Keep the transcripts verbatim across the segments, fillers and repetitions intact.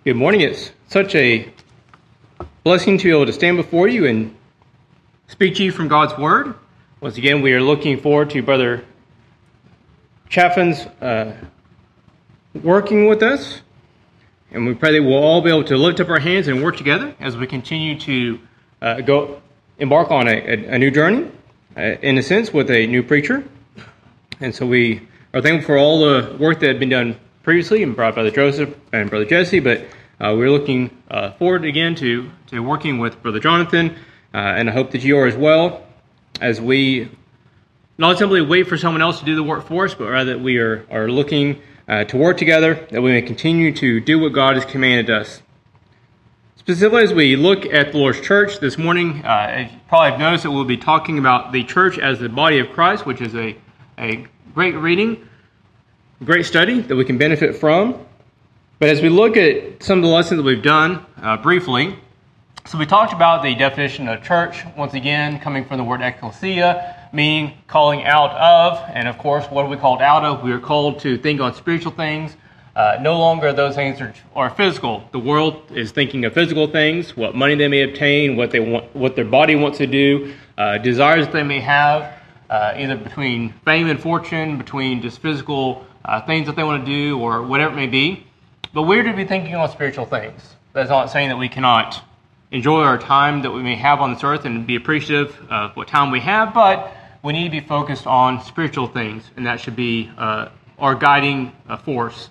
Good morning. It's such a blessing to be able to stand before you and speak to you from God's Word. Once again, we are looking forward to Brother Chaffin's uh, working with us. And we pray that we'll all be able to lift up our hands and work together as we continue to uh, go embark on a, a, a new journey, uh, in a sense, with a new preacher. And so we are thankful for all the work that had been done previously and brought Brother Joseph and Brother Jesse, but uh, we're looking uh, forward again to, to working with Brother Jonathan, uh, and I hope that you are as well, as we not simply wait for someone else to do the work for us, but rather that we are, are looking uh, to work together, that we may continue to do what God has commanded us. Specifically, as we look at the Lord's Church this morning, uh, you probably have noticed that we'll be talking about the church as the body of Christ, which is a, a great reading, great study that we can benefit from. But as we look at some of the lessons that we've done uh, briefly, so we talked about the definition of church, once again, coming from the word ecclesia, meaning calling out of, and of course, what are we called out of? We are called to think on spiritual things. Uh, no longer those things are, are physical. The world is thinking of physical things, what money they may obtain, what they want, what their body wants to do, uh, desires that they may have, uh, either between fame and fortune, between just physical Uh, things that they want to do, or whatever it may be. But we're to be thinking on spiritual things. That's not saying that we cannot enjoy our time that we may have on this earth and be appreciative of what time we have, but we need to be focused on spiritual things, and that should be uh, our guiding uh, force.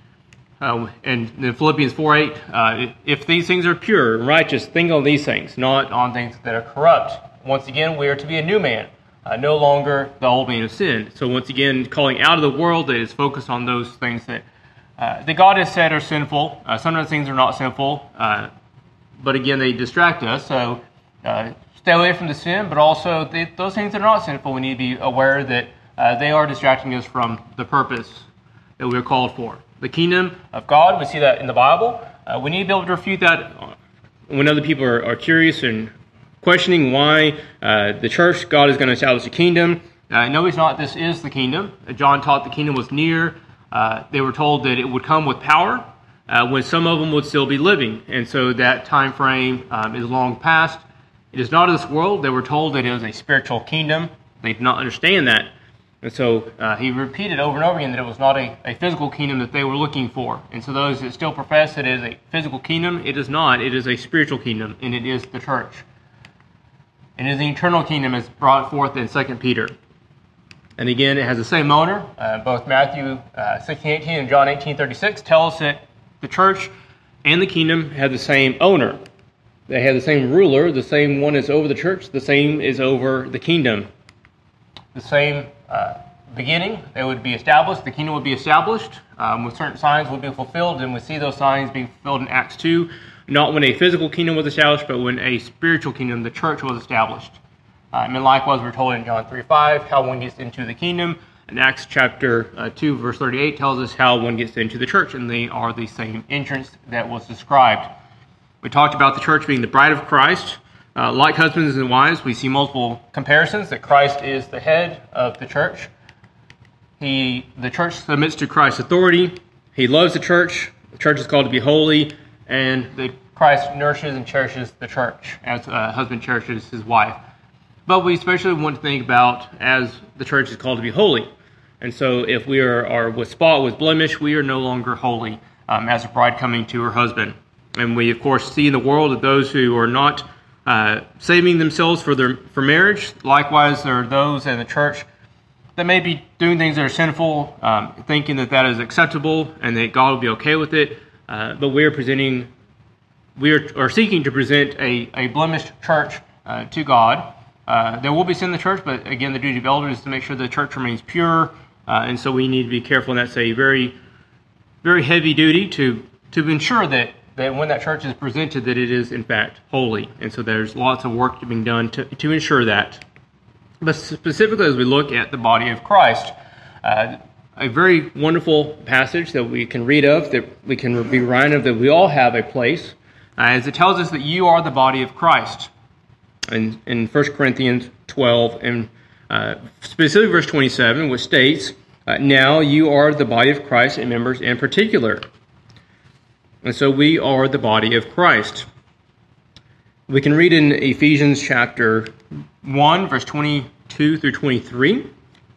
Uh, and in Philippians four eight, uh, if these things are pure and righteous, think on these things, not on things that are corrupt. Once again, we are to be a new man. Uh, no longer the old man of sin. So once again, calling out of the world that is focused on those things that uh, that God has said are sinful. Uh, some of those things are not sinful, uh, but again, they distract us. So uh, stay away from the sin, but also they, those things that are not sinful, we need to be aware that uh, they are distracting us from the purpose that we are called for. The kingdom of God, we see that in the Bible. Uh, we need to be able to refute that when other people are, are curious and questioning why uh, the church, God is going to establish a kingdom. Uh, no, it's not. This is the kingdom. Uh, John taught the kingdom was near. Uh, they were told that it would come with power uh, when some of them would still be living. And so that time frame um, is long past. It is not of this world. They were told that it was a spiritual kingdom. They did not understand that. And so uh, he repeated over and over again that it was not a, a physical kingdom that they were looking for. And so those that still profess that it is a physical kingdom, it is not. It is a spiritual kingdom, and it is the church. And it is the eternal kingdom as brought forth in Second Peter. And again, it has the same owner. Uh, both Matthew uh, sixteen eighteen and John eighteen thirty-six tell us that the church and the kingdom have the same owner. They have the same ruler. The same one is over the church. The same is over the kingdom. The same uh, beginning. They would be established. The kingdom would be established um, with certain signs would be fulfilled. And we see those signs being fulfilled in Acts two. Not when a physical kingdom was established, but when a spiritual kingdom, the church, was established. Uh, and likewise, we're told in John three five how one gets into the kingdom. And Acts chapter uh, two, verse thirty-eight tells us how one gets into the church, and they are the same entrance that was described. We talked about the church being the bride of Christ. Uh, like husbands and wives, we see multiple comparisons that Christ is the head of the church. He, the church submits to Christ's authority. He loves the church. The church is called to be holy. And the Christ nourishes and cherishes the church as a husband cherishes his wife. But we especially want to think about as the church is called to be holy. And so if we are, are with spot, with blemish, we are no longer holy um, as a bride coming to her husband. And we, of course, see in the world that those who are not uh, saving themselves for their for marriage, likewise there are those in the church that may be doing things that are sinful, um, thinking that that is acceptable and that God will be okay with it. Uh, but we are presenting, we are, are seeking to present a, a blemished church uh, to God. Uh, there will be sin in the church, but again, the duty of elders is to make sure the church remains pure, uh, and so we need to be careful, and that's a very, very heavy duty to to ensure that, that when that church is presented, that it is in fact holy. And so there's lots of work being done to, to ensure that. But specifically, as we look at the body of Christ, uh, a very wonderful passage that we can read of, that we can be reminded of, that we all have a place, uh, as it tells us that you are the body of Christ. In, in First Corinthians twelve, and uh, specifically verse twenty-seven, which states, uh, now you are the body of Christ and members in particular. And so we are the body of Christ. We can read in Ephesians chapter one, verse twenty-two through twenty-three.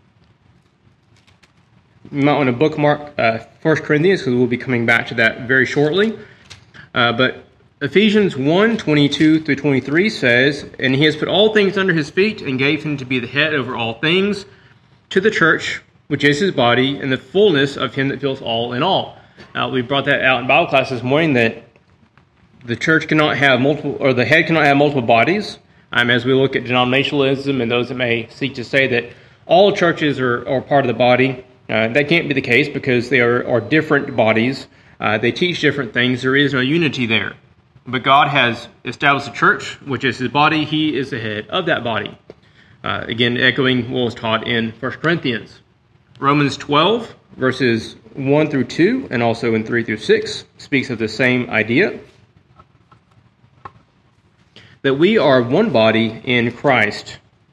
You might want to bookmark uh, First Corinthians, because we'll be coming back to that very shortly. Uh, but Ephesians one, twenty-two through twenty-three says, "And he has put all things under his feet, and gave him to be the head over all things, to the church, which is his body, and the fullness of him that fills all in all." Uh, we brought that out in Bible class this morning, that the church cannot have multiple, or the head cannot have multiple bodies. Um, as we look at denominationalism and those that may seek to say that all churches are, are part of the body, uh, that can't be the case, because they are, are different bodies. Uh, they teach different things. There is no unity there. But God has established a church, which is his body. He is the head of that body. Uh, again, echoing what was taught in First Corinthians. Romans twelve, verses one through two, and also in three through six, speaks of the same idea. That we are one body in Christ.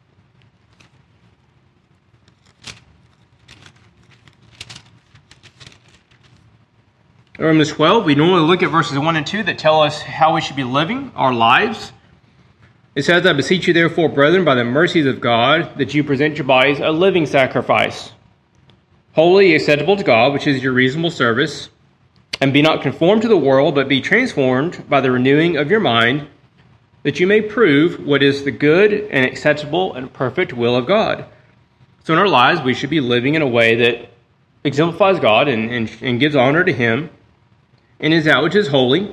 Romans twelve, we normally look at verses one and two that tell us how we should be living our lives. It says, "I beseech you therefore, brethren, by the mercies of God, that you present your bodies a living sacrifice, holy, acceptable to God, which is your reasonable service. And be not conformed to the world, but be transformed by the renewing of your mind, that you may prove what is the good and acceptable and perfect will of God." So in our lives, we should be living in a way that exemplifies God and, and, and gives honor to him, and is that which is holy,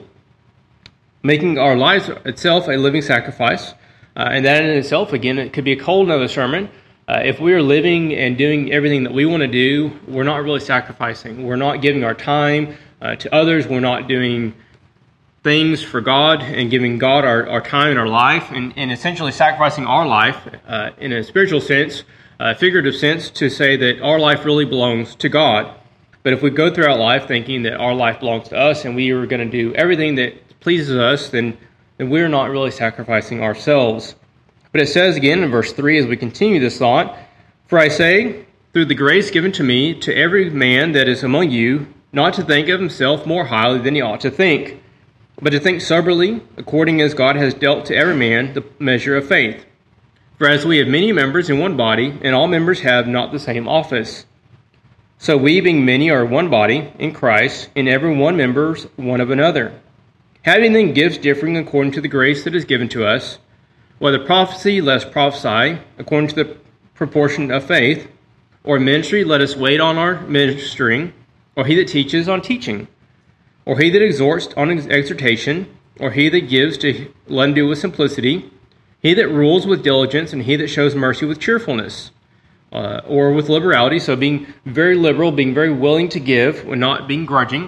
making our lives itself a living sacrifice. Uh, and that in itself, again, it could be a whole another sermon. Uh, if we are living and doing everything that we want to do, we're not really sacrificing. We're not giving our time uh, to others. We're not doing things for God and giving God our, our time and our life, and, and essentially sacrificing our life uh, in a spiritual sense, a figurative sense, to say that our life really belongs to God. But if we go throughout life thinking that our life belongs to us and we are going to do everything that pleases us, then, then we're not really sacrificing ourselves. But it says again in verse three, as we continue this thought, "For I say, through the grace given to me, to every man that is among you, not to think of himself more highly than he ought to think, but to think soberly, according as God has dealt to every man the measure of faith. For as we have many members in one body, and all members have not the same office, so we, being many, are one body in Christ, and every one members one of another. Having then gifts differing according to the grace that is given to us, whether prophecy, let us prophesy, according to the proportion of faith, or ministry, let us wait on our ministering, or he that teaches on teaching, or he that exhorts on exhortation, or he that gives to let him do with simplicity, he that rules with diligence, and he that shows mercy with cheerfulness, uh, or with liberality, so being very liberal, being very willing to give, and not being grudging.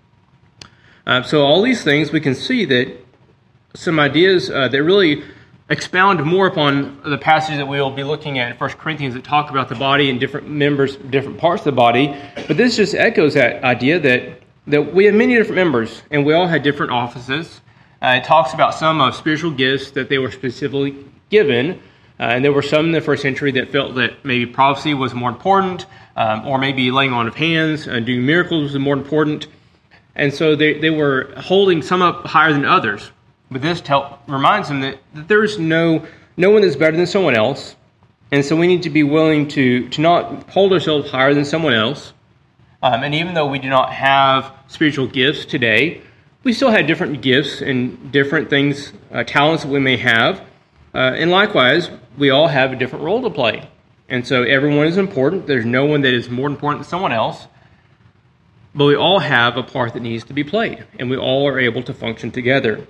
Uh, so all these things, we can see that some ideas uh, that really expound more upon the passage that we will be looking at in First Corinthians that talk about the body and different members, different parts of the body. But this just echoes that idea that, that we have many different members, and we all had different offices. Uh, it talks about some of spiritual gifts that they were specifically given, uh, and there were some in the first century that felt that maybe prophecy was more important, um, or maybe laying on of hands and doing miracles was more important. And so they, they were holding some up higher than others. But this tell, reminds them that, that there is no no one that's better than someone else. And so we need to be willing to, to not hold ourselves higher than someone else. Um, and even though we do not have spiritual gifts today, we still have different gifts and different things, uh, talents that we may have. Uh, and likewise, we all have a different role to play. And so everyone is important. There's no one that is more important than someone else. But we all have a part that needs to be played, and we all are able to function together.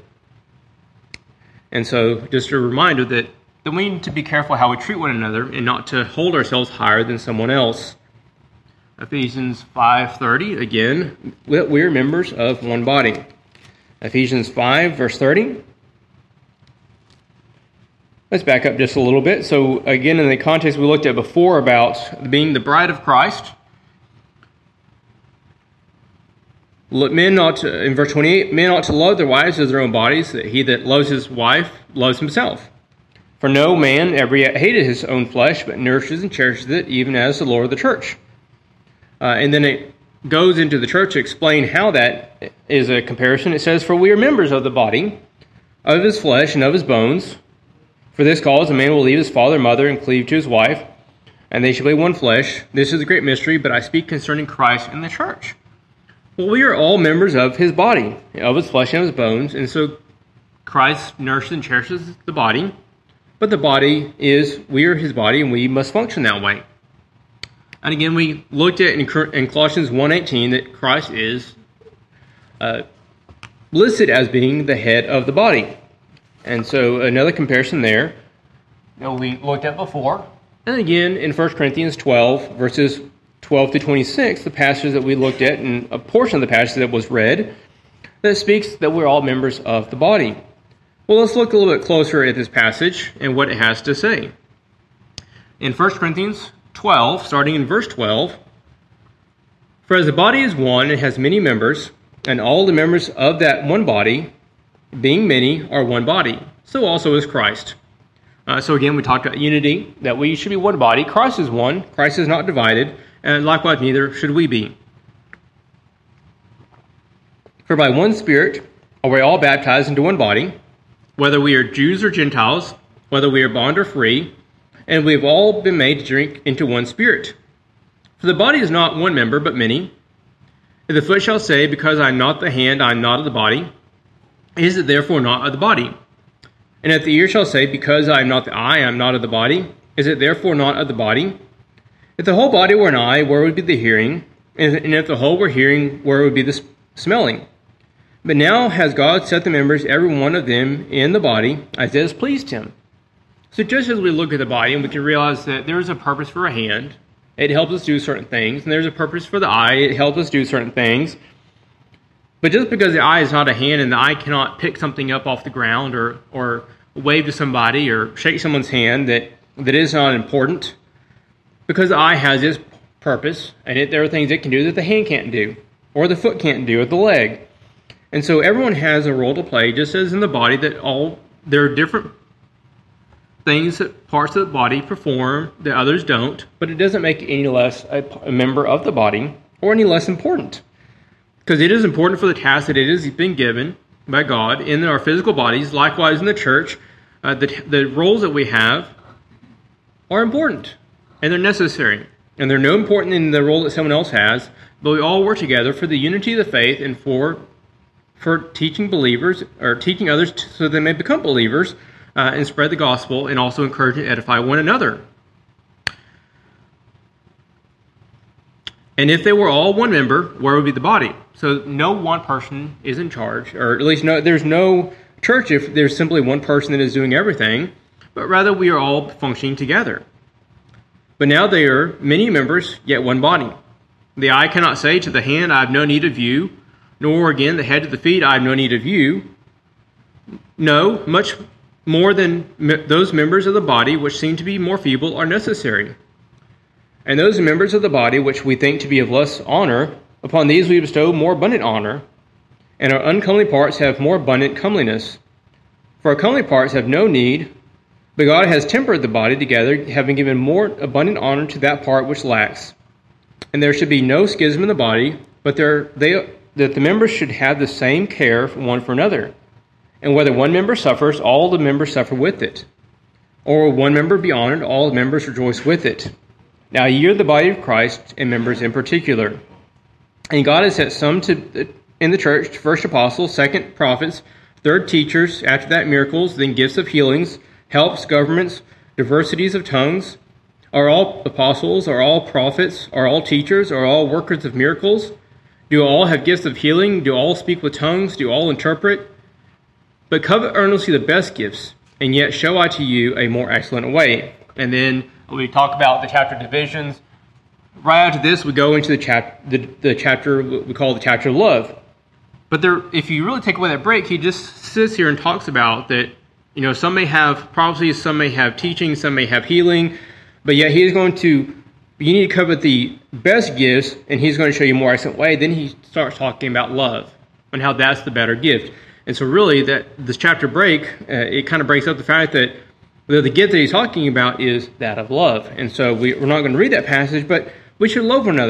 And so just a reminder that, that we need to be careful how we treat one another and not to hold ourselves higher than someone else. Ephesians five thirty, again, we are members of one body. Ephesians five, verse thirty. Let's back up just a little bit. So again, in the context we looked at before about being the bride of Christ, men ought to, in verse twenty-eight, men ought to love their wives as their own bodies, that he that loves his wife loves himself. For no man ever yet hated his own flesh, but nourishes and cherishes it, even as the Lord of the church. Uh, and then it goes into the church to explain how that is a comparison. It says, "For we are members of the body, of his flesh and of his bones. For this cause a man will leave his father and mother and cleave to his wife, and they shall be one flesh. This is a great mystery, but I speak concerning Christ and the church." Well, we are all members of his body, of his flesh and of his bones, and so Christ nourishes and cherishes the body, but the body is, we are his body, and we must function that way. And again, we looked at in Colossians one eighteen that Christ is uh, listed as being the head of the body. And so another comparison there that we looked at before. And again, in First Corinthians twelve, verses twelve to twenty-six, the passage that we looked at, and a portion of the passage that was read, that speaks that we're all members of the body. Well, let's look a little bit closer at this passage and what it has to say. In First Corinthians twelve, starting in verse twelve, "For as the body is one and has many members, and all the members of that one body, being many, are one body, so also is Christ." Uh, so again, we talked about unity, that we should be one body. Christ is one. Christ is not divided, and likewise neither should we be. "For by one Spirit are we all baptized into one body, whether we are Jews or Gentiles, whether we are bond or free, and we have all been made to drink into one Spirit. For the body is not one member, but many. If the foot shall say, Because I am not the hand, I am not of the body, is it therefore not of the body? And if the ear shall say, Because I am not the eye, I am not of the body, is it therefore not of the body? If the whole body were an eye, where would be the hearing? And if the whole were hearing, where would be the smelling? But now has God set the members, every one of them, in the body, as it has pleased him." So just as we look at the body, and we can realize that there is a purpose for a hand, it helps us do certain things, and there's a purpose for the eye, it helps us do certain things. But just because the eye is not a hand, and the eye cannot pick something up off the ground, or or wave to somebody, or shake someone's hand, that, that is not important. Because the eye has its purpose, and it, there are things it can do that the hand can't do, or the foot can't do, or the leg. And so everyone has a role to play, just as in the body, that all there are different things that parts of the body perform that others don't, but it doesn't make it any less a, a member of the body or any less important. Because it is important for the task that it has been given by God in our physical bodies. Likewise in the church, uh, the, the roles that we have are important, and they're necessary. And they're no important in the role that someone else has, but we all work together for the unity of the faith and for for teaching believers, or teaching others to, so they may become believers, uh, and spread the gospel, and also encourage and edify one another. And if they were all one member, where would be the body? So no one person is in charge, or at least no, there's no church if there's simply one person that is doing everything, but rather we are all functioning together. But now there are many members, yet one body. The eye cannot say to the hand, I have no need of you, nor again the head to the feet, I have no need of you. No, much more than me- those members of the body which seem to be more feeble are necessary. And those members of the body which we think to be of less honor, upon these we bestow more abundant honor, and our uncomely parts have more abundant comeliness. For our comely parts have no need, but God has tempered the body together, having given more abundant honor to that part which lacks. And there should be no schism in the body, but there they that the members should have the same care one for another. And whether one member suffers, all the members suffer with it. Or one member be honored, all the members rejoice with it. Now ye are the body of Christ, and members in particular. And God has set some to in the church, first apostles, second prophets, third teachers, after that miracles, then gifts of healings, helps, governments, diversities of tongues. Are all apostles? Are all prophets? Are all teachers? Are all workers of miracles? Do all have gifts of healing? Do all speak with tongues? Do all interpret? But covet earnestly the best gifts, and yet show I to you a more excellent way. And then we talk about the chapter divisions. Right after this, we go into the, chap- the, the chapter we call the chapter of love. But there, if you really take away that break, he just sits here and talks about that, you know, some may have prophecy, some may have teaching, some may have healing, but yet he is going to, you need to covet the best gifts, and he's going to show you a more excellent way. Then he starts talking about love and how that's the better gift. And so really, that this chapter break, uh, it kind of breaks up the fact that the, the gift that he's talking about is that of love. And so we, we're not going to read that passage, but we should love one another.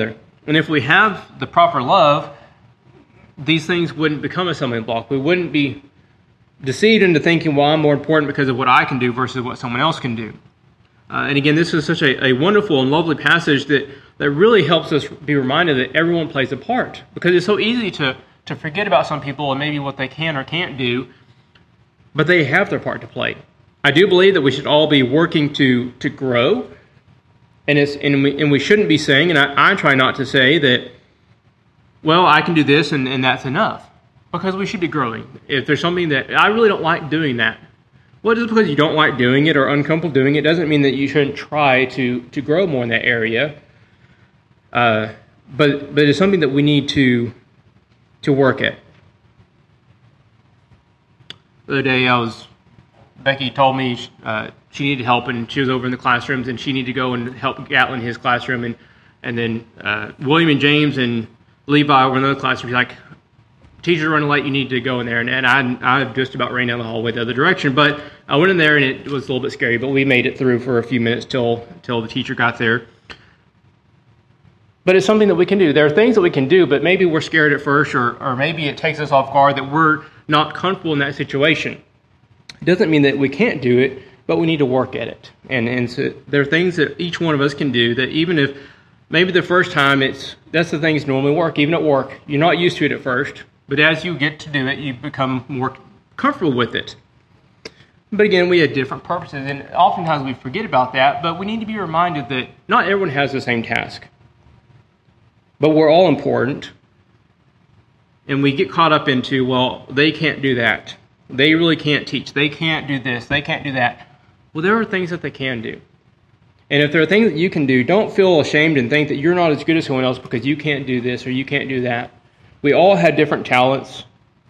And if we have the proper love, these things wouldn't become a stumbling block. We wouldn't be deceived into thinking, well, I'm more important because of what I can do versus what someone else can do. Uh, and again, this is such a, a wonderful and lovely passage that, that really helps us be reminded that everyone plays a part. Because it's so easy to, to forget about some people and maybe what they can or can't do, but they have their part to play. I do believe that we should all be working to, to grow, and, it's, and, we, and we shouldn't be saying, and I, I try not to say that, well, I can do this and, and that's enough. Because we should be growing. If there's something that, I really don't like doing that. Well, just because you don't like doing it or uncomfortable doing it doesn't mean that you shouldn't try to, to grow more in that area. Uh, but but it's something that we need to to work at. The other day, I was Becky told me uh, she needed help, and she was over in the classrooms, and she needed to go and help Gatlin in his classroom, and and then uh, William and James and Levi were in another classroom. He's like, teacher's running late, you need to go in there. And, and I I just about ran down the hallway the other direction. But I went in there, and it was a little bit scary, but we made it through for a few minutes till till the teacher got there. But it's something that we can do. There are things that we can do, but maybe we're scared at first, or, or maybe it takes us off guard that we're not comfortable in that situation. It doesn't mean that we can't do it, but we need to work at it. And, and so there are things that each one of us can do that even if maybe the first time, it's that's the things normally work. Even at work, you're not used to it at first. But as you get to do it, you become more comfortable with it. But again, we have different purposes, and oftentimes we forget about that, but we need to be reminded that not everyone has the same task. But we're all important, and we get caught up into, well, they can't do that. They really can't teach. They can't do this. They can't do that. Well, there are things that they can do. And if there are things that you can do, don't feel ashamed and think that you're not as good as someone else because you can't do this or you can't do that. We all have different talents.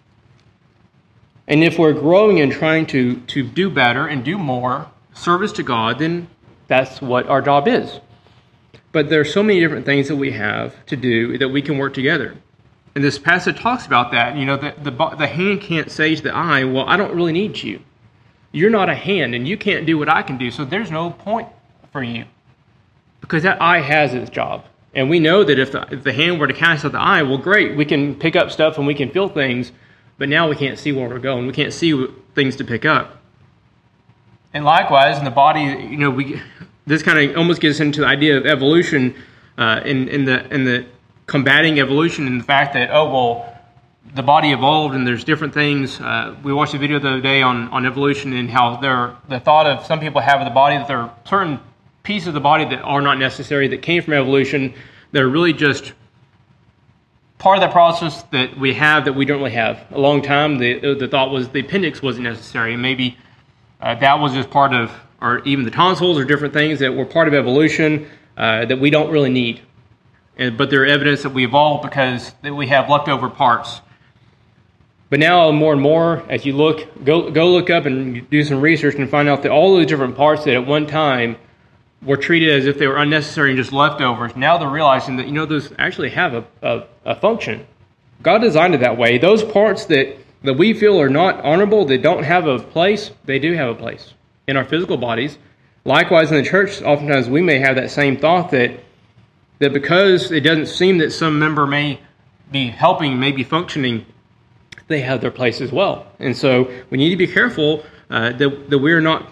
And if we're growing and trying to, to do better and do more service to God, then that's what our job is. But there are so many different things that we have to do that we can work together. And this passage talks about that. You know, the, the, the hand can't say to the eye, well, I don't really need you. You're not a hand, and you can't do what I can do, so there's no point for you. Because that eye has its job. And we know that if the, if the hand were to cast out the eye, well, great, we can pick up stuff and we can feel things, but now we can't see where we're going. We can't see things to pick up. And likewise, in the body, you know, we this kind of almost gets into the idea of evolution, uh, in, in the in the combating evolution, and the fact that, oh, well, the body evolved and there's different things. Uh, we watched a video the other day on, on evolution and how there the thought of some people have in the body that there are certain pieces of the body that are not necessary, that came from evolution, that are really just part of the process that we have that we don't really have. A long time, the the thought was the appendix wasn't necessary, and maybe uh, that was just part of, or even the tonsils or different things that were part of evolution uh, that we don't really need. And, but they're evidence that we evolved because that we have leftover parts. But now more and more, as you look, go go look up and do some research and find out that all those different parts that at one time were treated as if they were unnecessary and just leftovers, now they're realizing that, you know, those actually have a, a, a function. God designed it that way. Those parts that, that we feel are not honorable, that don't have a place, they do have a place in our physical bodies. Likewise, in the church, oftentimes we may have that same thought that that because it doesn't seem that some member may be helping, may be functioning, they have their place as well. And so we need to be careful uh, that, that we're not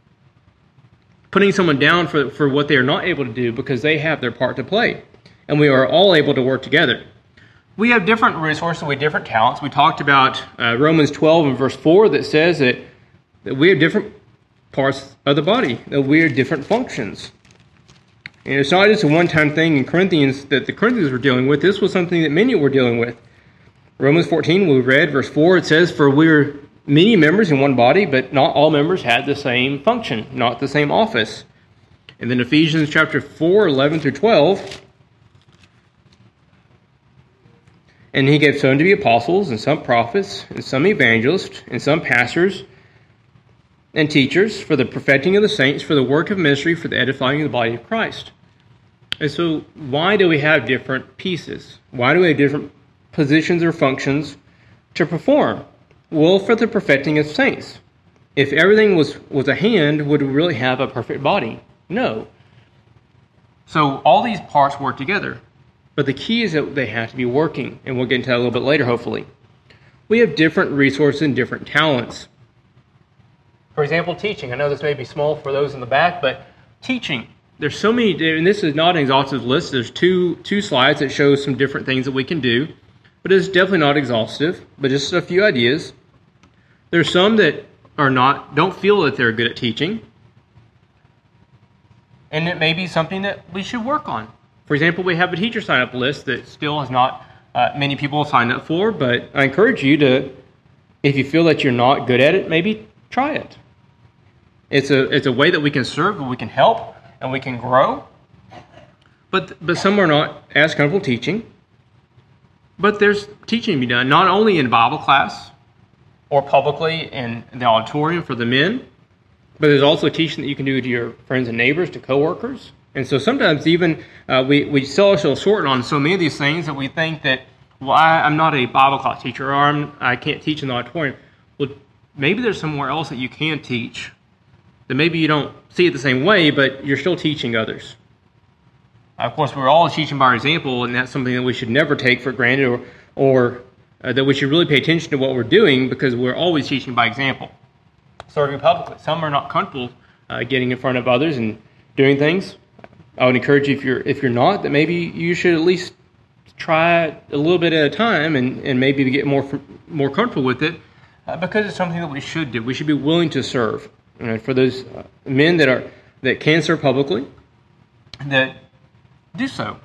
putting someone down for, for what they are not able to do, because they have their part to play. And we are all able to work together. We have different resources, we have different talents. We talked about uh, Romans twelve and verse four that says that, that we have different parts of the body, that we are different functions. And it's not just a one-time thing in Corinthians that the Corinthians were dealing with. This was something that many were dealing with. Romans fourteen, we read verse four, it says, for we're many members in one body, but not all members had the same function, not the same office. And then Ephesians chapter four, eleven through twelve, and he gave some to be apostles, and some prophets, and some evangelists, and some pastors, and teachers, for the perfecting of the saints, for the work of ministry, for the edifying of the body of Christ. And so why do we have different pieces? Why do we have different positions or functions to perform? Well, for the perfecting of saints. If everything was, was a hand, would we really have a perfect body? No. So all these parts work together. But the key is that they have to be working, and we'll get into that a little bit later, hopefully. We have different resources and different talents. For example, teaching. I know this may be small for those in the back, but teaching. There's so many, and this is not an exhaustive list. There's two two slides that show some different things that we can do, but it's definitely not exhaustive, but just a few ideas. There's some that are not, don't feel that they're good at teaching, and it may be something that we should work on. For example, we have a teacher sign-up list that still has not uh, many people signed up for, but I encourage you to, if you feel that you're not good at it, maybe try it. It's a it's a way that we can serve, and we can help, and we can grow. But but some are not as comfortable teaching. But there's teaching to be done, not only in Bible class or publicly in the auditorium for the men, but there's also teaching that you can do to your friends and neighbors, to coworkers. And so sometimes even uh, we, we sell ourselves short on so many of these things that we think that, well, I, I'm not a Bible class teacher, or I'm, I can't teach in the auditorium. Well, maybe there's somewhere else that you can teach that maybe you don't see it the same way, but you're still teaching others. Of course, we're all teaching by example, and that's something that we should never take for granted, or, or uh, that we should really pay attention to what we're doing, because we're always teaching by example. Serving publicly. Some are not comfortable uh, getting in front of others and doing things. I would encourage you, if you're if you're not, that maybe you should at least try it a little bit at a time, and, and maybe get more more comfortable with it, uh, because it's something that we should do. We should be willing to serve. You know, for those uh, men that are that can serve publicly, that do so.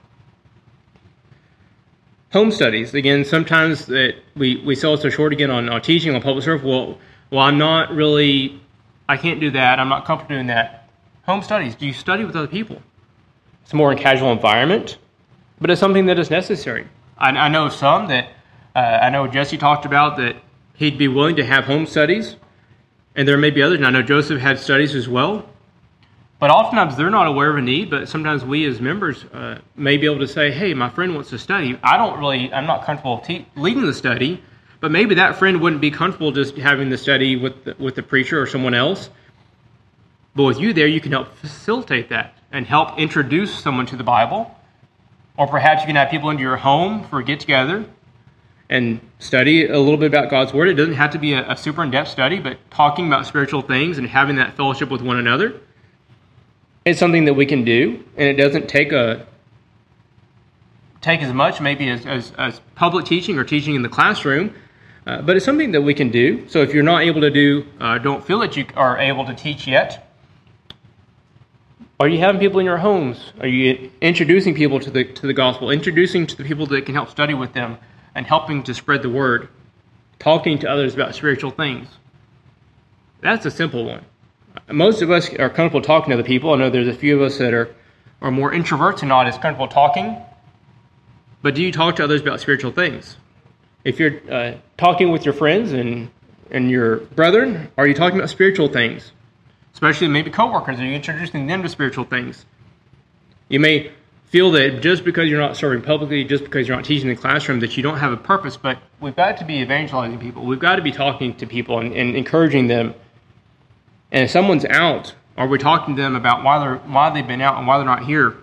Home studies. Again, sometimes that we, we sell so short again on, on teaching on public service. Well, well, I'm not really, I can't do that. I'm not comfortable doing that. Home studies. Do you study with other people? It's more in casual environment, but it's something that is necessary. I, I know some that, uh, I know Jesse talked about that he'd be willing to have home studies, and there may be others, and I know Joseph had studies as well. But oftentimes they're not aware of a need, but sometimes we as members uh, may be able to say, hey, my friend wants to study. I don't really, I'm not comfortable te- leading the study, but maybe that friend wouldn't be comfortable just having the study with the, with the preacher or someone else. But with you there, you can help facilitate that and help introduce someone to the Bible. Or perhaps you can have people into your home for a get-together and study a little bit about God's Word. It doesn't have to be a, a super in-depth study, but talking about spiritual things and having that fellowship with one another. It's something that we can do, and it doesn't take a take as much maybe as, as, as public teaching or teaching in the classroom, uh, but it's something that we can do. So if you're not able to do, uh, don't feel that you are able to teach yet, are you having people in your homes? Are you introducing people to the to the gospel, introducing to the people that can help study with them, and helping to spread the word, talking to others about spiritual things? That's a simple one. Most of us are comfortable talking to other people. I know there's a few of us that are, are more introverts and not as comfortable talking. But do you talk to others about spiritual things? If you're uh, talking with your friends and, and your brethren, are you talking about spiritual things? Especially maybe coworkers, are you introducing them to spiritual things? You may feel that just because you're not serving publicly, just because you're not teaching in the classroom, that you don't have a purpose, but we've got to be evangelizing people. We've got to be talking to people and, and encouraging them. And if someone's out, are we talking to them about why they're why they've been out and why they're not here?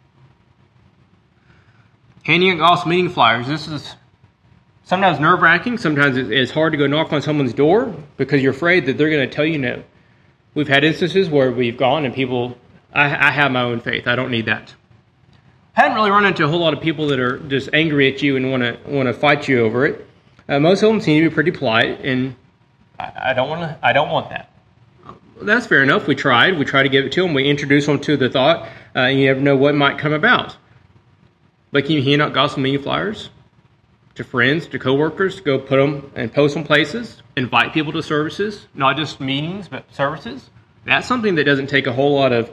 Handing out gospel meeting flyers. This is sometimes nerve-wracking. Sometimes it's hard to go knock on someone's door because you're afraid that they're going to tell you no. We've had instances where we've gone and people, I, I have my own faith. I don't need that. I hadn't really run into a whole lot of people that are just angry at you and want to want to fight you over it. Uh, most of them seem to be pretty polite, and I, I don't want to. I don't want that. That's fair enough. We tried. We tried to give it to them. We introduced them to the thought. Uh, you never know what might come about. But can you hand out gospel meeting flyers to friends, to coworkers, to go put them and post them places, invite people to services, not just meetings, but services? That's something that doesn't take a whole lot of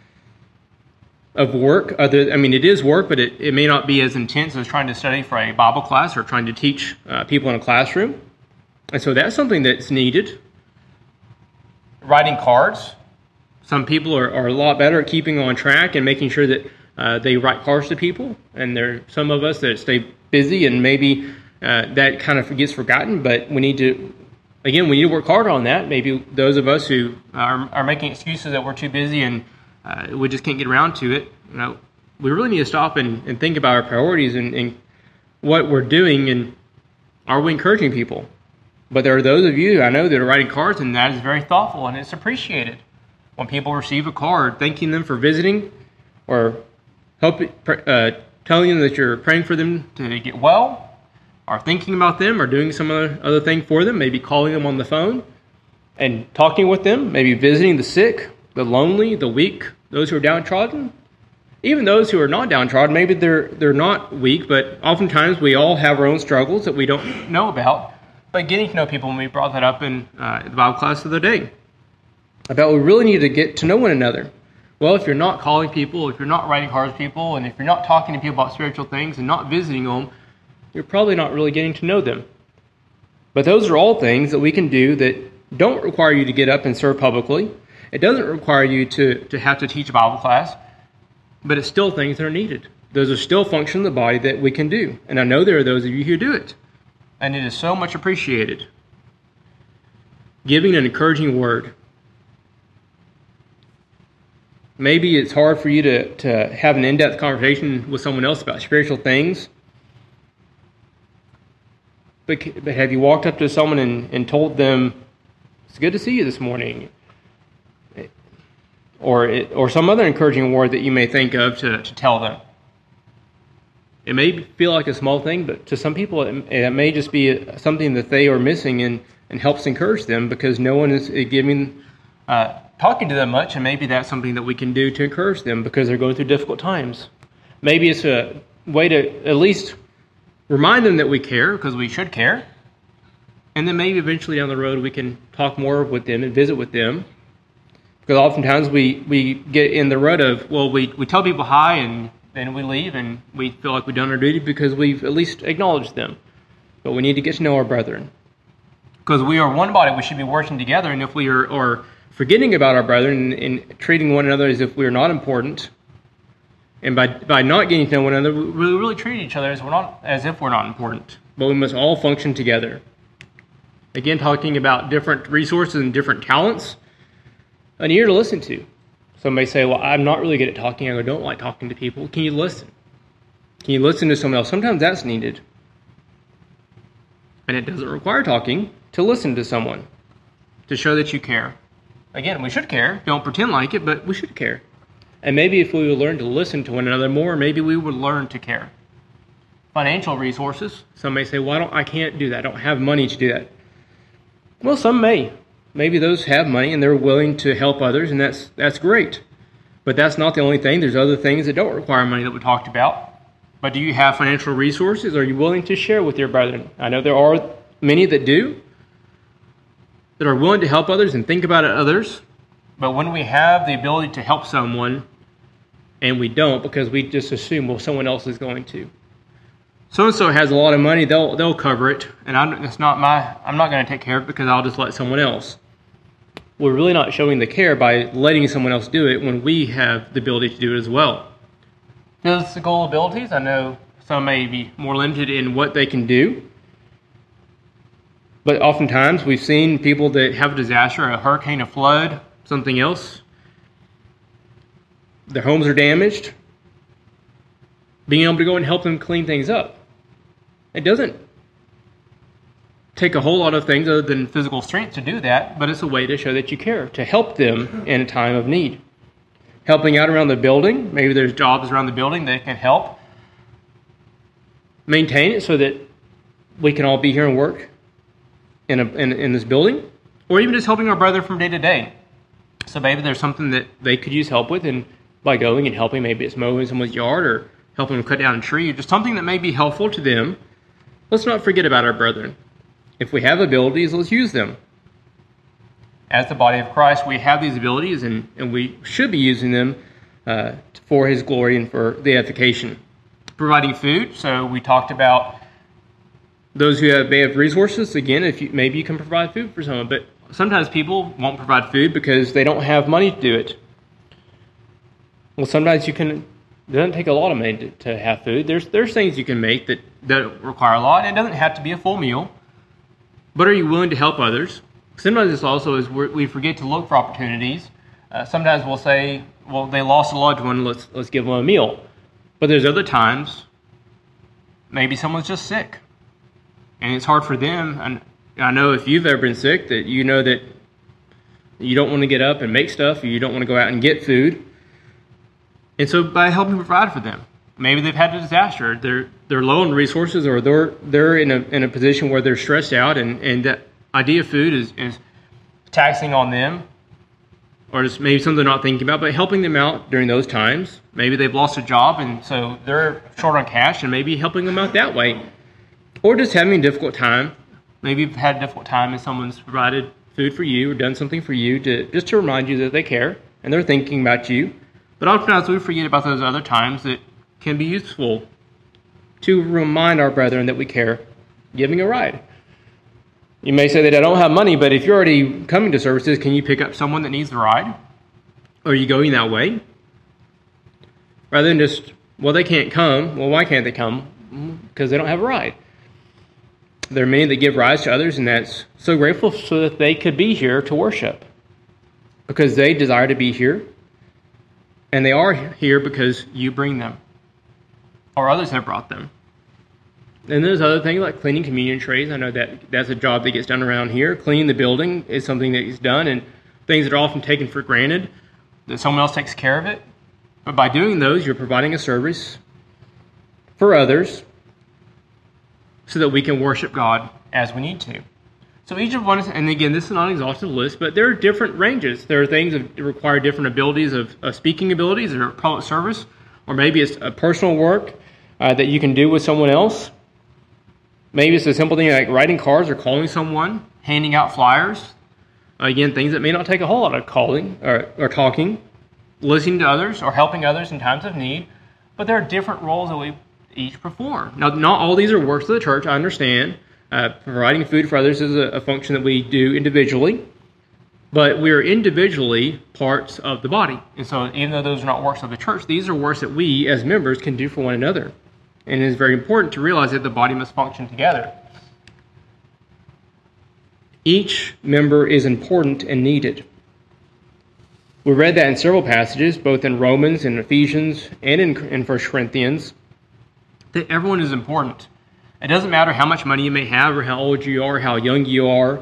of work. Other, I mean, it is work, but it, it may not be as intense as trying to study for a Bible class or trying to teach uh, people in a classroom. And so that's something that's needed. Writing cards. Some people are, are a lot better at keeping on track and making sure that uh, they write cards to people. And there are some of us that stay busy and maybe uh, that kind of gets forgotten. But we need to, again, we need to work harder on that. Maybe those of us who are, are making excuses that we're too busy and uh, we just can't get around to it. You know, we really need to stop and, and think about our priorities and, and what we're doing, and are we encouraging people? But there are those of you I know that are writing cards, and that is very thoughtful, and it's appreciated. When people receive a card thanking them for visiting, or help, uh, telling them that you're praying for them to get well, or thinking about them, or doing some other, other thing for them, maybe calling them on the phone and talking with them, maybe visiting the sick, the lonely, the weak, those who are downtrodden. Even those who are not downtrodden, maybe they're they're not weak, but oftentimes we all have our own struggles that we don't know about. But getting to know people, and we brought that up in uh, the Bible class the other day, about we really need to get to know one another. Well, if you're not calling people, if you're not writing cards to people, and if you're not talking to people about spiritual things and not visiting them, you're probably not really getting to know them. But those are all things that we can do that don't require you to get up and serve publicly. It doesn't require you to, to have to teach a Bible class, but it's still things that are needed. Those are still functions of the body that we can do. And I know there are those of you who do it. And it is so much appreciated. Giving an encouraging word. Maybe it's hard for you to, to have an in-depth conversation with someone else about spiritual things. But, but have you walked up to someone and, and told them, it's good to see you this morning? Or it, or some other encouraging word that you may think of to, to tell them. It may feel like a small thing, but to some people it, it may just be something that they are missing and, and helps encourage them because no one is giving, uh, talking to them much, and maybe that's something that we can do to encourage them because they're going through difficult times. Maybe it's a way to at least remind them that we care, because we should care, and then maybe eventually down the road we can talk more with them and visit with them. Because oftentimes we, we get in the rut of, well, we, we tell people hi and then we leave and we feel like we've done our duty because we've at least acknowledged them. But we need to get to know our brethren. Because we are one body, we should be working together, and if we are, are forgetting about our brethren and, and treating one another as if we are not important, and by by not getting to know one another, we really treat each other as we're not as if we're not important. But we must all function together. Again, talking about different resources and different talents, an ear to listen to. Some may say, well, I'm not really good at talking. I don't like talking to people. Can you listen? Can you listen to someone else? Sometimes that's needed. And it doesn't require talking to listen to someone, to show that you care. Again, we should care. Don't pretend like it, but we should care. And maybe if we would learn to listen to one another more, maybe we would learn to care. Financial resources. Some may say, well, I, don't, I can't do that. I don't have money to do that. Well, some may. Maybe those have money and they're willing to help others, and that's that's great. But that's not the only thing. There's other things that don't require money that we talked about. But do you have financial resources? Are you willing to share with your brethren? I know there are many that do, that are willing to help others and think about others. But when we have the ability to help someone, and we don't because we just assume, well, someone else is going to. So-and-so has a lot of money, they'll they'll cover it, and I'm, it's not my, I'm not going to take care of it because I'll just let someone else. We're really not showing the care by letting someone else do it when we have the ability to do it as well. Physical abilities, I know some may be more limited in what they can do, but oftentimes we've seen people that have a disaster, a hurricane, a flood, something else. Their homes are damaged. Being able to go and help them clean things up. It doesn't take a whole lot of things other than physical strength to do that, but it's a way to show that you care, to help them in a time of need. Helping out around the building. Maybe there's jobs around the building that can help maintain it so that we can all be here and work in, a, in, in this building. Or even just helping our brother from day to day. So maybe there's something that they could use help with, and by going and helping, maybe it's mowing someone's yard or helping them cut down a tree, or just something that may be helpful to them. Let's not forget about our brethren. If we have abilities, let's use them. As the body of Christ, we have these abilities, and, and we should be using them uh, for His glory and for the edification. Providing food, so we talked about those who have, may have resources. Again, if you, maybe you can provide food for someone, but sometimes people won't provide food because they don't have money to do it. Well, sometimes you can. It doesn't take a lot of money to, to have food. There's there's things you can make that, that require a lot. It doesn't have to be a full meal. But are you willing to help others? Sometimes this also is where we forget to look for opportunities. Uh, sometimes we'll say, well, they lost a loved one, let's let's give them a meal. But there's other times, maybe someone's just sick. And it's hard for them. And I know if you've ever been sick, that you know that you don't want to get up and make stuff, or you don't want to go out and get food. And so by helping provide for them, maybe they've had a disaster. They're they're low on resources, or they're they're in a in a position where they're stressed out, and, and that idea of food is, is taxing on them, or just maybe something they're not thinking about, but helping them out during those times. Maybe they've lost a job, and so they're short on cash, and maybe helping them out that way. Or just having a difficult time. Maybe you've had a difficult time and someone's provided food for you or done something for you to just to remind you that they care and they're thinking about you. But oftentimes we forget about those other times that can be useful to remind our brethren that we care, giving a ride. You may say that I don't have money, but if you're already coming to services, can you pick up someone that needs the ride? Or are you going that way? Rather than just, well, they can't come. Well, why can't they come? Because they don't have a ride. There are many that give rides to others, and that's so grateful so that they could be here to worship. Because they desire to be here. And they are here because you bring them. Or others have brought them. And there's other things like cleaning communion trays. I know that that's a job that gets done around here. Cleaning the building is something that is done, and things that are often taken for granted, that someone else takes care of it. But by doing those, you're providing a service for others so that we can worship God as we need to. So each of one, is, and again, this is not an exhaustive list, but there are different ranges. There are things that require different abilities of, of speaking abilities or public service, or maybe it's a personal work uh, that you can do with someone else. Maybe it's a simple thing like writing cards or calling someone, handing out flyers. Again, things that may not take a whole lot of calling or, or talking, listening to others or helping others in times of need. But there are different roles that we each perform. Now, not all these are works of the church, I understand. Uh, providing food for others is a, a function that we do individually. But we are individually parts of the body. And so even though those are not works of the church, these are works that we as members can do for one another. And it is very important to realize that the body must function together. Each member is important and needed. We read that in several passages, both in Romans and Ephesians and in, in First Corinthians, that everyone is important. It doesn't matter how much money you may have or how old you are, how young you are,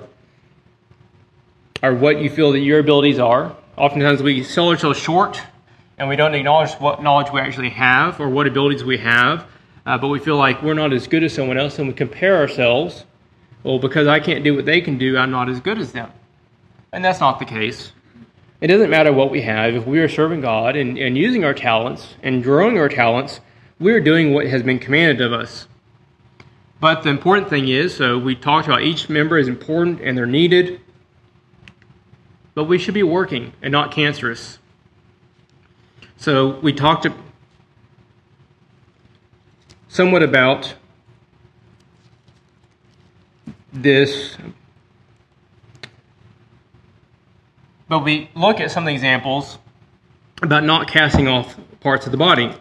or what you feel that your abilities are. Oftentimes we sell ourselves short and we don't acknowledge what knowledge we actually have or what abilities we have, uh, but we feel like we're not as good as someone else and we compare ourselves. Well, because I can't do what they can do, I'm not as good as them. And that's not the case. It doesn't matter what we have. If we are serving God and, and using our talents and growing our talents, we're doing what has been commanded of us. But the important thing is, so we talked about each member is important and they're needed, but we should be working and not cancerous. So we talked somewhat about this, but we look at some of the examples about not casting off parts of the body.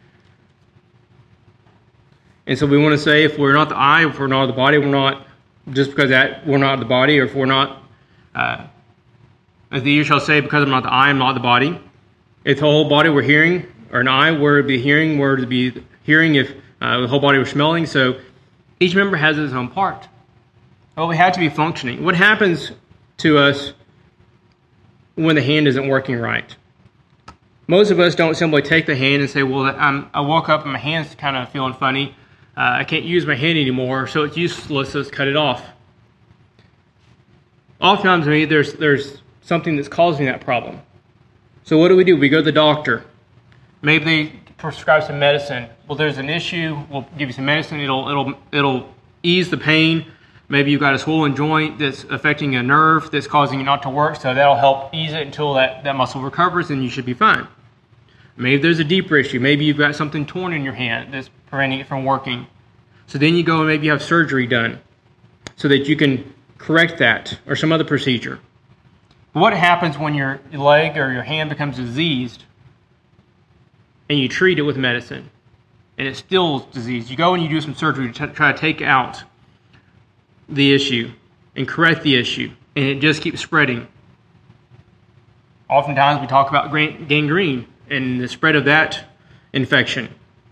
And so we want to say if we're not the eye, if we're not the body, we're not, just because that we're not the body, or if we're not, uh, as the ear shall say, because I'm not the eye, I'm not the body. If the whole body were hearing, or an eye were to be hearing, were to be hearing if uh, the whole body was smelling. So each member has its own part. Well, we have to be functioning. What happens to us when the hand isn't working right? Most of us don't simply take the hand and say, well, I'm, I woke up and my hand's kind of feeling funny. Uh, I can't use my hand anymore, so it's useless, let's cut it off. Oftentimes, maybe there's, there's something that's causing that problem. So what do we do? We go to the doctor. Maybe they prescribe some medicine. Well, there's an issue. We'll give you some medicine. It'll, it'll, it'll ease the pain. Maybe you've got a swollen joint that's affecting a nerve that's causing it not to work, so that'll help ease it until that, that muscle recovers and you should be fine. Maybe there's a deeper issue. Maybe you've got something torn in your hand that's preventing it from working. So then you go and maybe you have surgery done so that you can correct that or some other procedure. What happens when your leg or your hand becomes diseased and you treat it with medicine and it's still diseased? You go and you do some surgery to try to take out the issue and correct the issue, and it just keeps spreading. Oftentimes we talk about gangrene and the spread of that infection.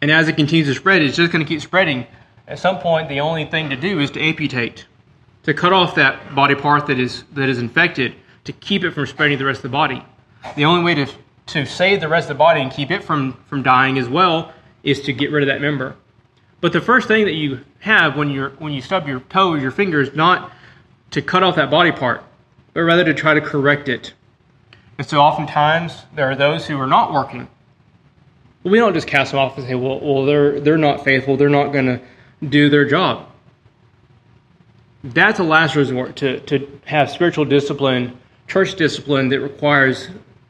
And as it continues to spread, it's just going to keep spreading. At some point, the only thing to do is to amputate, to cut off that body part that is that is infected, to keep it from spreading to the rest of the body. The only way to to save the rest of the body and keep it from, from dying as well is to get rid of that member. But the first thing that you have when you're when you stub your toe or your finger is not to cut off that body part, but rather to try to correct it. And so oftentimes there are those who are not working. We don't just cast them off and say, well, well they're they're not faithful, they're not going to do their job. That's a last resort, to, to have spiritual discipline, church discipline that requires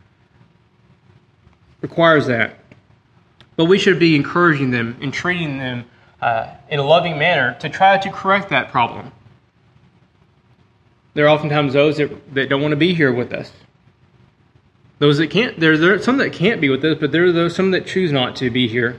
requires that. But we should be encouraging them and treating them uh, in a loving manner to try to correct that problem. There are oftentimes those that, that don't want to be here with us. Those that can't, there, there are some that can't be with us, but there are those some that choose not to be here.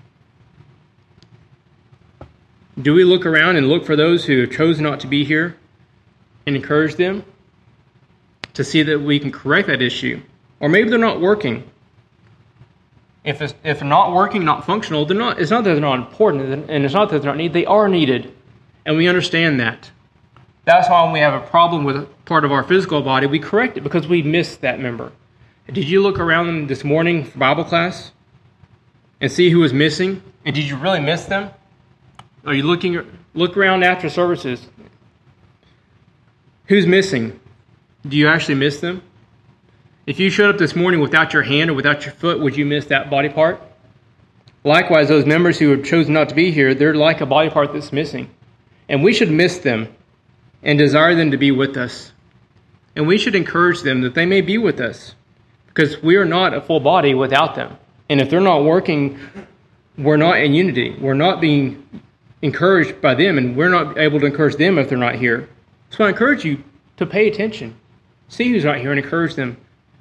Do we look around and look for those who chose not to be here and encourage them to see that we can correct that issue? Or maybe they're not working. If it's, if they're not working, not functional, they're not. It's not that they're not important, and it's not that they're not needed. They are needed, and we understand that. That's why when we have a problem with a part of our physical body, we correct it because we missed that member. Did you look around this morning for Bible class and see who was missing? And did you really miss them? Are you looking look around after services? Who's missing? Do you actually miss them? If you showed up this morning without your hand or without your foot, would you miss that body part? Likewise, those members who have chosen not to be here, they're like a body part that's missing. And we should miss them and desire them to be with us. And we should encourage them that they may be with us, because we are not a full body without them. And if they're not working, we're not in unity. We're not being encouraged by them, and we're not able to encourage them if they're not here. So I encourage you to pay attention. See who's not here and encourage them.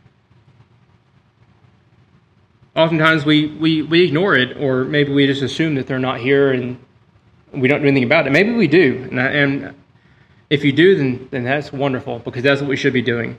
Oftentimes we, we, we ignore it, or maybe we just assume that they're not here and we don't do anything about it. Maybe we do. And, I, and if you do, then, then that's wonderful, because that's what we should be doing.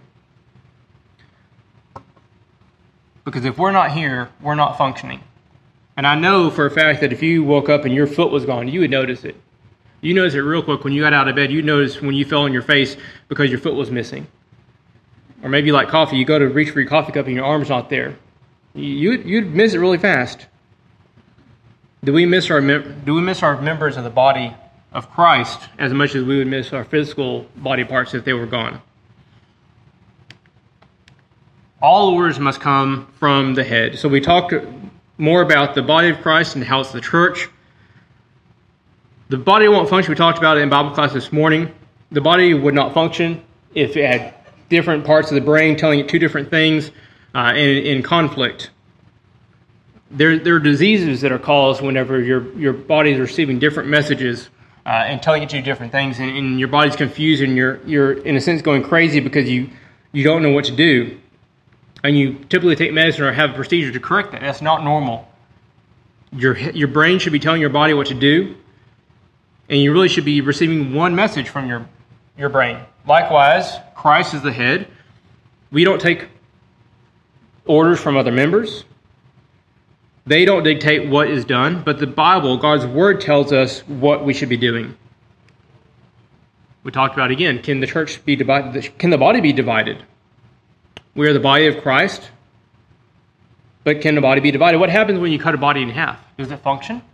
Because if we're not here, we're not functioning. And I know for a fact that if you woke up and your foot was gone, you would notice it. You notice it real quick when you got out of bed. You notice when you fell on your face because your foot was missing. Or maybe like coffee, you go to reach for your coffee cup and your arm's not there. You'd, you'd miss it really fast. Do we miss our do we miss our members of the body of Christ as much as we would miss our physical body parts if they were gone? All orders must come from the head. So we talked more about the body of Christ and how it's the church. The body won't function. We talked about it in Bible class this morning. The body would not function if it had different parts of the brain telling it two different things uh, in, in conflict. There, there are diseases that are caused whenever your, your body is receiving different messages uh, and telling it two different things, and, and your body's confused and you're, you're, in a sense, going crazy because you, you don't know what to do. And you typically take medicine or have a procedure to correct that. That's not normal. Your, your brain should be telling your body what to do, and you really should be receiving one message from your, your brain. Likewise, Christ is the head. We don't take orders from other members. They don't dictate what is done, but the Bible, God's Word, tells us what we should be doing. We talked about, again, can the church be divided? Can the body be divided? We are the body of Christ, but can the body be divided? What happens when you cut a body in half? Does it function?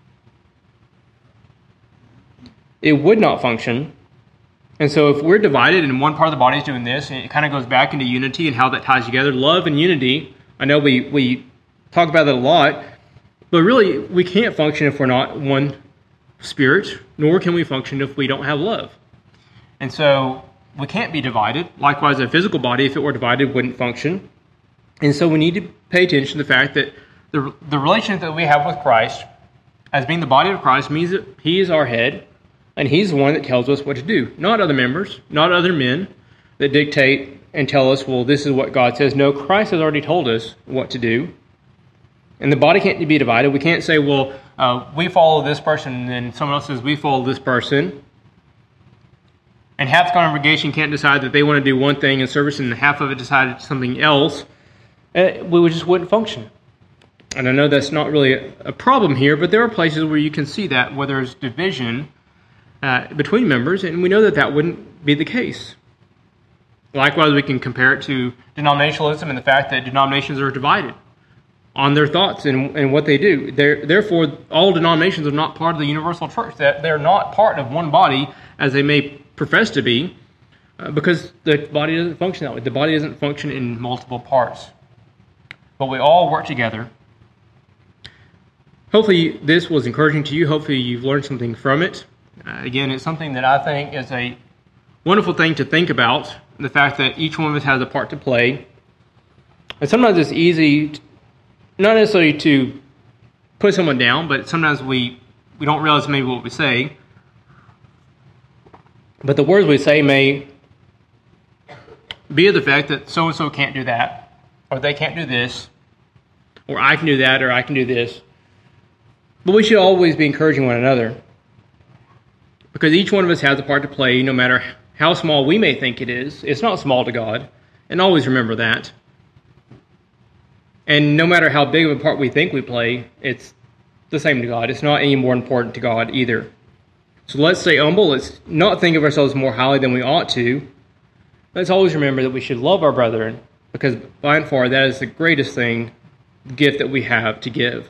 It would not function. And so if we're divided and one part of the body is doing this, and it kind of goes back into unity and how that ties together, love and unity, I know we, we talk about that a lot, but really we can't function if we're not one spirit, nor can we function if we don't have love. And so we can't be divided. Likewise, a physical body, if it were divided, wouldn't function. And so we need to pay attention to the fact that the, the relationship that we have with Christ, as being the body of Christ, means that He is our head, and He's the one that tells us what to do. Not other members, not other men that dictate and tell us, well, this is what God says. No, Christ has already told us what to do. And the body can't be divided. We can't say, well, uh, we follow this person, and then someone else says, we follow this person. And half the congregation can't decide that they want to do one thing in service, and half of it decided something else. Uh, we just wouldn't function. And I know that's not really a, a problem here, but there are places where you can see that, where there's division uh, between members, and we know that that wouldn't be the case. Likewise, we can compare it to denominationalism and the fact that denominations are divided on their thoughts and, and what they do. They're, therefore, all denominations are not part of the universal church. That they're not part of one body as they may profess to be, uh, because the body doesn't function that way. The body doesn't function in multiple parts. But we all work together. Hopefully this was encouraging to you. Hopefully you've learned something from it. Uh, again, it's something that I think is a wonderful thing to think about, the fact that each one of us has a part to play. And sometimes it's easy, to, not necessarily to put someone down, but sometimes we, we don't realize maybe what we say. But the words we say may be of the fact that so-and-so can't do that, or they can't do this, or I can do that, or I can do this. But we should always be encouraging one another, because each one of us has a part to play, no matter how small we may think it is. It's not small to God, and always remember that. And no matter how big of a part we think we play, it's the same to God. It's not any more important to God either. So let's stay humble. Let's not think of ourselves more highly than we ought to. Let's always remember that we should love our brethren, because by and far that is the greatest thing, gift that we have to give.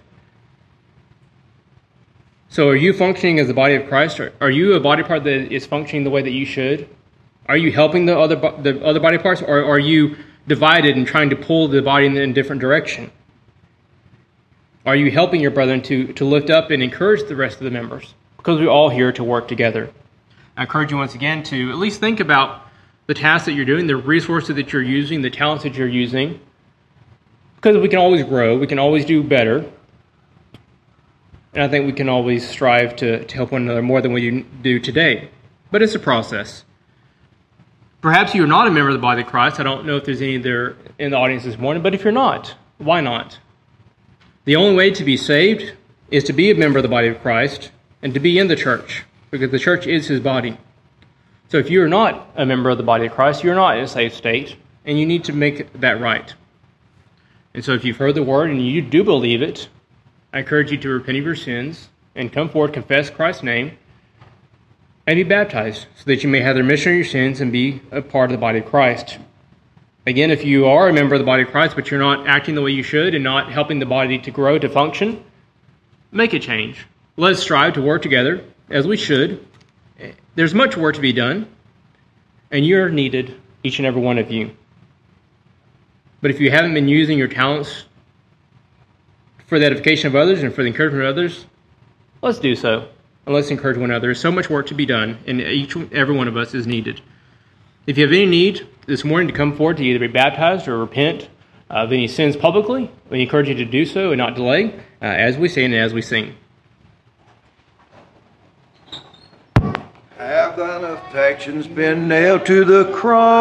So are you functioning as the body of Christ? Are you a body part that is functioning the way that you should? Are you helping the other the other body parts, or are you divided and trying to pull the body in a different direction? Are you helping your brethren to, to lift up and encourage the rest of the members? Because we're all here to work together. I encourage you once again to at least think about the tasks that you're doing, the resources that you're using, the talents that you're using. Because we can always grow, we can always do better. And I think we can always strive to, to help one another more than we do today. But it's a process. Perhaps you're not a member of the body of Christ. I don't know if there's any there in the audience this morning, but if you're not, why not? The only way to be saved is to be a member of the body of Christ and to be in the church, because the church is his body. So if you're not a member of the body of Christ, you're not in a saved state, and you need to make that right. And so if you've heard the word and you do believe it, I encourage you to repent of your sins and come forward, confess Christ's name, and be baptized, so that you may have the remission of your sins and be a part of the body of Christ. Again, if you are a member of the body of Christ, but you're not acting the way you should and not helping the body to grow, to function, make a change. Let us strive to work together as we should. There's much work to be done, and you're needed, each and every one of you. But if you haven't been using your talents for the edification of others and for the encouragement of others, let's do so. And let's encourage one another. There's so much work to be done, and each every one of us is needed. If you have any need this morning to come forward to either be baptized or repent of any sins publicly, we encourage you to do so and not delay, uh, as we stand and as we sing. Have thine affections been nailed to the cross?